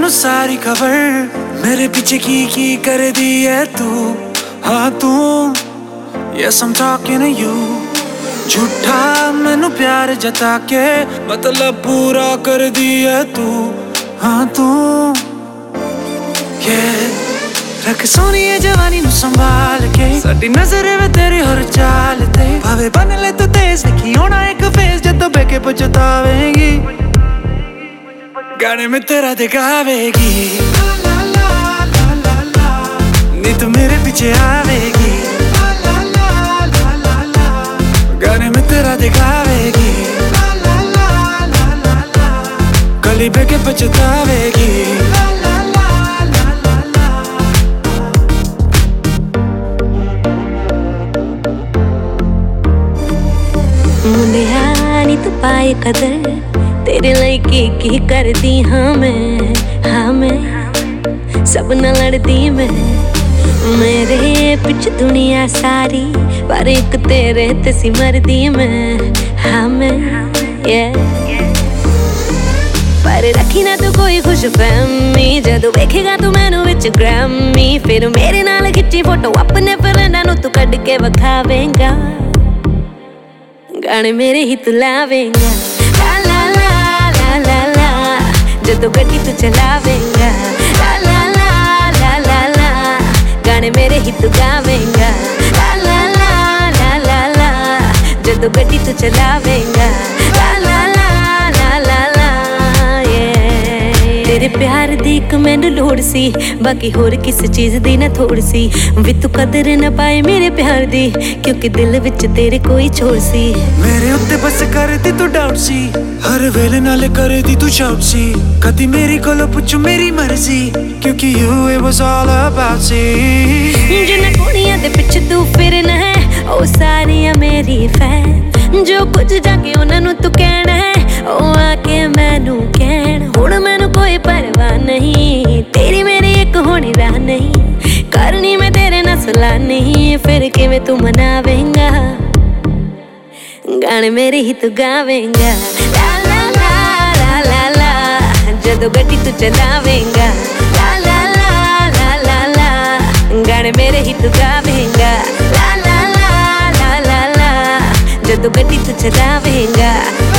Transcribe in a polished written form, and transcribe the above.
मैनू सारी खबर मेरे पीछे की कर दी है तू। हाँ तू Yes I'm talking to you। झूठा मैनू प्यार जता के मतलब पूरा कर दी है तू। हाँ तू रख सोनी है जवानी नू संभाल के साडी नजर में तेरी हर चाल ते भावे बन ले तू तेज देखी होना एक फेस जदों बेके पछतावेगी गाने में तेरा दिखावेगी नी तू मेरे पीछे आवेगी गाने में तेरा दिखावेगी गली बेके पछतावेगी। मुंडिया नी तू पाए कदर तेरे लिए की कर दी। हाँ मैं सब न लड़दी मैं मेरे पिछ दुनिया सारी पर एक तेरे ते सी मरदी मैं। हाँ मैं पर रखी ना तू कोई खुश फहमी जदों वेखेगा तू मैनू विच ग्रैमी फिर मेरे नाल खिच्ची फोटो अपने फ्रेंडां नू तू कढ के विखावेंगा गाने मेरे ही तू लावेंगा। जदों गड्डी तू चलावेंगा ला ला ला ला ला ला गाने मेरे ही तू गावेंगा ला ला ला ला ला ला जदों गड्डी तू चलावेंगा ला ला ला ला ला ला तेरे प्यार दी इक मैनू लोड़ सी बाकी होर किस चीज दी ना थोड़ सी वी तू कदर ना पाए मेरे प्यार दी क्योंकि दिल विच तेरे कोई छोड़ सी। मेरे उत्ते बस कर दी तू डाउट सी हर वेले नाले कर दी तू शाउट सी कदी मेरी कोलों पुछ मेरी मर्जी क्योंकि you it was all about सी। जिन्हां कुड़ियां दे पिछ तू फिरना है ओ सारियां मेरी फैन जो कुछ जाके उन्हां नू तू कहना है ओ आके मैनू कहण हुण मैनू कोई परवाह नहीं तेरी मेरी एक होनी राह नहीं करनी मैं तेरे नाल सलाह नहीं फिर किवें तू मनावेंगा गाने मेरे ही तू गावेंगा ला ला ला ला ला ला जदों गड्डी तू चलावेंगा ला ला ला ला ला ला गाने मेरे ही तू गावेंगा ला ला ला ला ला ला जदों गड्डी तू चलावेंगा।